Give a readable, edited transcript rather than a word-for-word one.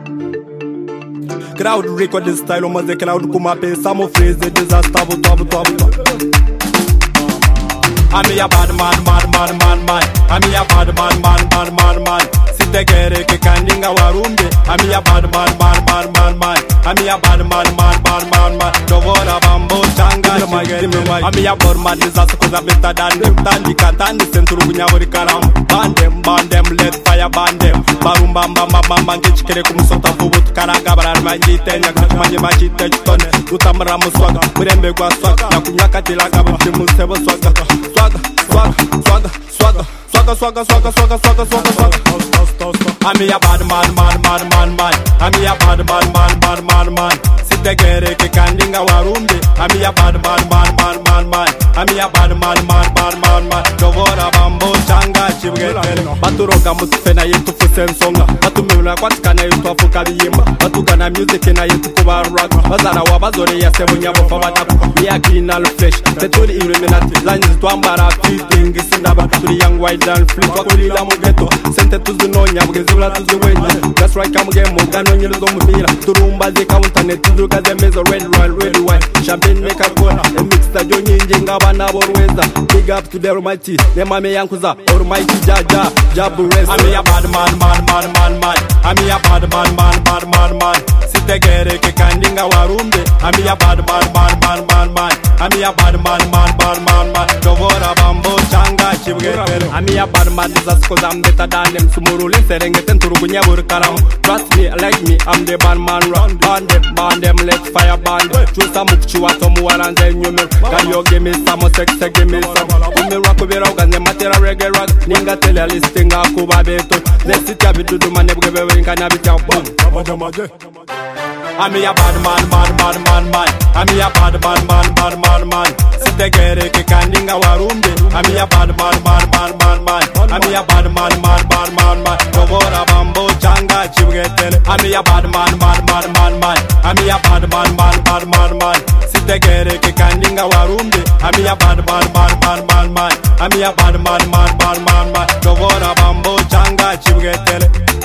Crowd record this style, mas é crowd com uma peça, mo freeze, desastavo, tobo. I'm a bad man. I'm a bad man. Si te quiere que candinga warumbe. I'm a bad man. I'm a bad man. Dovora bambo changa. I'm a bad man. Disaster cause I'm better than them. Tandi katandi senturu kunyabori karam. Ban them, let fire ban them. Barum bam kichikere kumusota fubu tukaraga barar manjitenya kutumanye machite chitone. Utamra muswaga, murembe kwa swaga. Nakunyaka tilaga mtimu sebo swaga. Swagger. I'm a bad man. I'm a bad man. Si te quiere que candinga warumbe. I'm a bad man. I'm a bad man. Dovora bambo changa chibgetele. Baturoga mutufena yetu fusensonga. Batumuna kwatikana yetu afuka biyimba. Batugana music na yetu kuba rock. Bazara wabazore ya sebu nyabo fabataku. We are clean and fresh. Setuli illuminati. Lanyiz tuambara fitting isindaba. Tuli young white and flip. Wakulila mugeto. Sente tuzunonya bugezula tuzuwenye. That's right kamugemo. Gano nyiluzo mumira. Turumba zika untane tuzuka zemezo red wine. Champagne make a cola. A mixta jonyi njinga bana borweza. Big up to the almighty. Nemame yankuza. Almighty Jah bless. I'm a bad man. I'm a bad man. Si te quiere que candinga warumbe. I'm a bad man. I'm a bad man. Dovora bambo changa chibgetele. I'm a bad man. Disaster cause I'm better than them. Sumurule serengete nturugunya burkaram. Trust me, like me, I'm the bad man. Ban them, let fire ban them. Chusa mukchu atomu waranze nyume. Can you give me some sex, give me some. Umi rako biroga ne matera reggae rock. Ninga tele listinga kuba beto. Let's sit up to do my nebwe wenga nabita boom. I'm a bad man. I'm a bad man. Si te quiere que candinga warumbe. I'm a bad man. I'm a bad man. Dovora bambo changa chibgetele. I'm a bad man. I'm a bad man. Si te quiere que candinga warumbe. I'm a bad man. I'm a bad man. Dovora bambo changa chibgetele.